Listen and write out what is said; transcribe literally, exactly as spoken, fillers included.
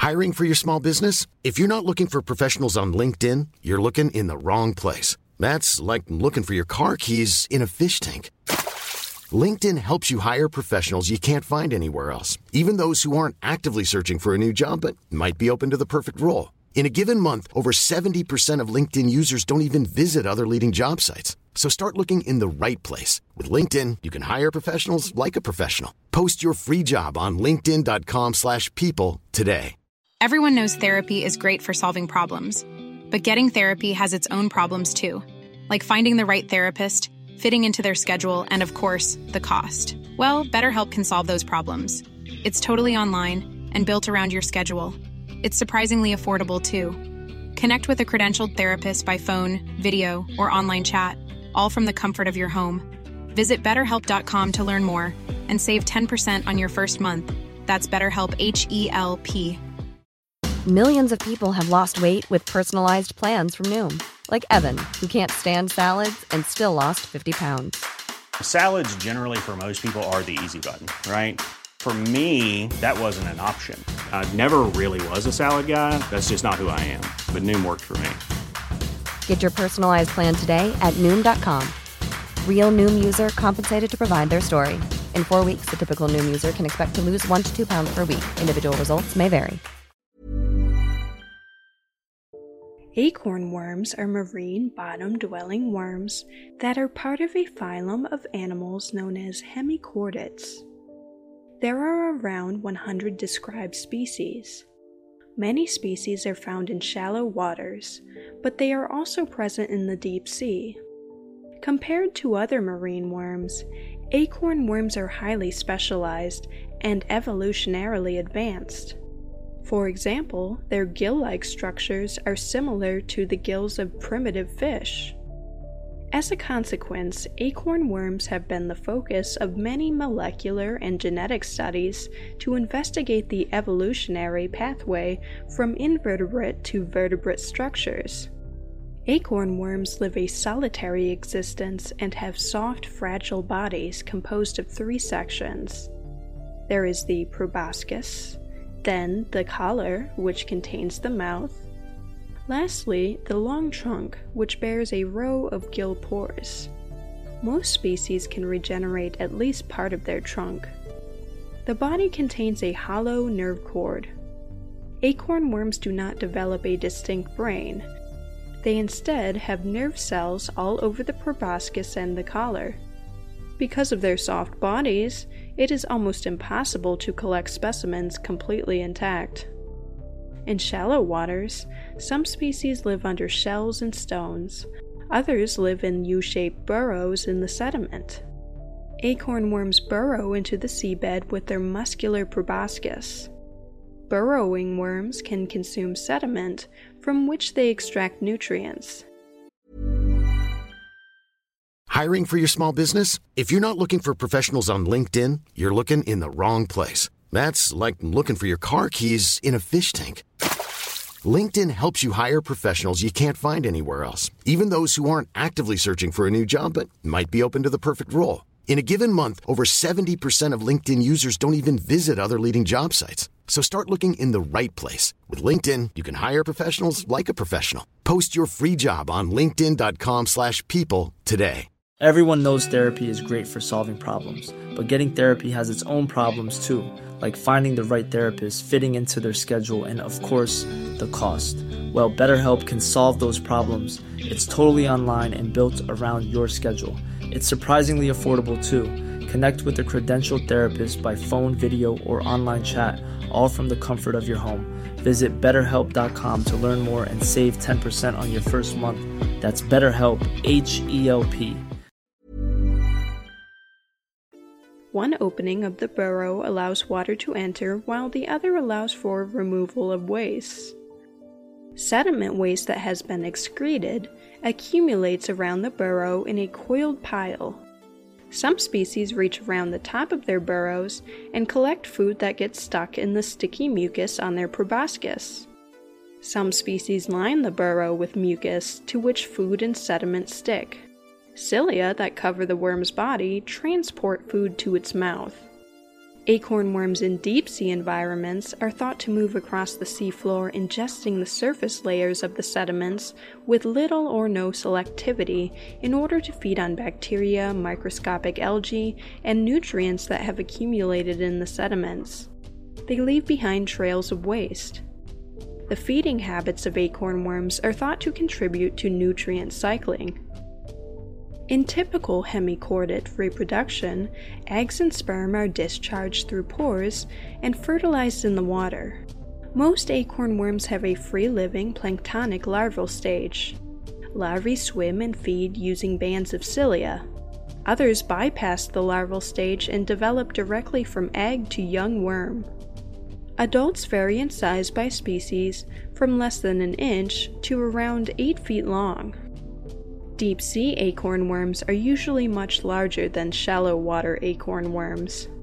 Hiring for your small business? If you're not looking for professionals on LinkedIn, you're looking in the wrong place. That's like looking for your car keys in a fish tank. LinkedIn helps you hire professionals you can't find anywhere else, even those who aren't actively searching for a new job but might be open to the perfect role. In a given month, over seventy percent of LinkedIn users don't even visit other leading job sites. So start looking in the right place. With LinkedIn, you can hire professionals like a professional. Post your free job on linkedin.com slash people today. Everyone knows therapy is great for solving problems, but getting therapy has its own problems too, like finding the right therapist, fitting into their schedule, and of course, the cost. Well, BetterHelp can solve those problems. It's totally online and built around your schedule. It's surprisingly affordable too. Connect with a credentialed therapist by phone, video, or online chat, all from the comfort of your home. Visit better help dot com to learn more and save ten percent on your first month. That's BetterHelp, H E L P. Millions of people have lost weight with personalized plans from Noom. Like Evan, who can't stand salads and still lost fifty pounds. Salads generally for most people are the easy button, right? For me, that wasn't an option. I never really was a salad guy. That's just not who I am. But Noom worked for me. Get your personalized plan today at Noom dot com. Real Noom user compensated to provide their story. In four weeks, the typical Noom user can expect to lose one to two pounds per week. Individual results may vary. Acorn worms are marine bottom-dwelling worms that are part of a phylum of animals known as hemichordates. There are around one hundred described species. Many species are found in shallow waters, but they are also present in the deep sea. Compared to other marine worms, acorn worms are highly specialized and evolutionarily advanced. For example, their gill-like structures are similar to the gills of primitive fish. As a consequence, acorn worms have been the focus of many molecular and genetic studies to investigate the evolutionary pathway from invertebrate to vertebrate structures. Acorn worms live a solitary existence and have soft, fragile bodies composed of three sections. There is the proboscis, then the collar, which contains the mouth. Lastly, the long trunk, which bears a row of gill pores. Most species can regenerate at least part of their trunk. The body contains a hollow nerve cord. Acorn worms do not develop a distinct brain. They instead have nerve cells all over the proboscis and the collar. Because of their soft bodies, it is almost impossible to collect specimens completely intact. In shallow waters, some species live under shells and stones. Others live in U-shaped burrows in the sediment. Acorn worms burrow into the seabed with their muscular proboscis. Burrowing worms can consume sediment from which they extract nutrients. Hiring for your small business? If you're not looking for professionals on LinkedIn, you're looking in the wrong place. That's like looking for your car keys in a fish tank. LinkedIn helps you hire professionals you can't find anywhere else, even those who aren't actively searching for a new job but might be open to the perfect role. In a given month, over seventy percent of LinkedIn users don't even visit other leading job sites. So start looking in the right place. With LinkedIn, you can hire professionals like a professional. Post your free job on linkedin.com slash people today. Everyone knows therapy is great for solving problems, but getting therapy has its own problems too, like finding the right therapist, fitting into their schedule, and of course, the cost. Well, BetterHelp can solve those problems. It's totally online and built around your schedule. It's surprisingly affordable too. Connect with a credentialed therapist by phone, video, or online chat, all from the comfort of your home. Visit better help dot com to learn more and save ten percent on your first month. That's BetterHelp, H E L P. One opening of the burrow allows water to enter, while the other allows for removal of waste. Sediment waste that has been excreted accumulates around the burrow in a coiled pile. Some species reach around the top of their burrows and collect food that gets stuck in the sticky mucus on their proboscis. Some species line the burrow with mucus to which food and sediment stick. Cilia that cover the worm's body transport food to its mouth. Acorn worms in deep-sea environments are thought to move across the seafloor, ingesting the surface layers of the sediments with little or no selectivity in order to feed on bacteria, microscopic algae, and nutrients that have accumulated in the sediments. They leave behind trails of waste. The feeding habits of acorn worms are thought to contribute to nutrient cycling. In typical hemichordate reproduction, eggs and sperm are discharged through pores and fertilized in the water. Most acorn worms have a free-living planktonic larval stage. Larvae swim and feed using bands of cilia. Others bypass the larval stage and develop directly from egg to young worm. Adults vary in size by species from less than an inch to around eight feet long. Deep-sea acorn worms are usually much larger than shallow water acorn worms.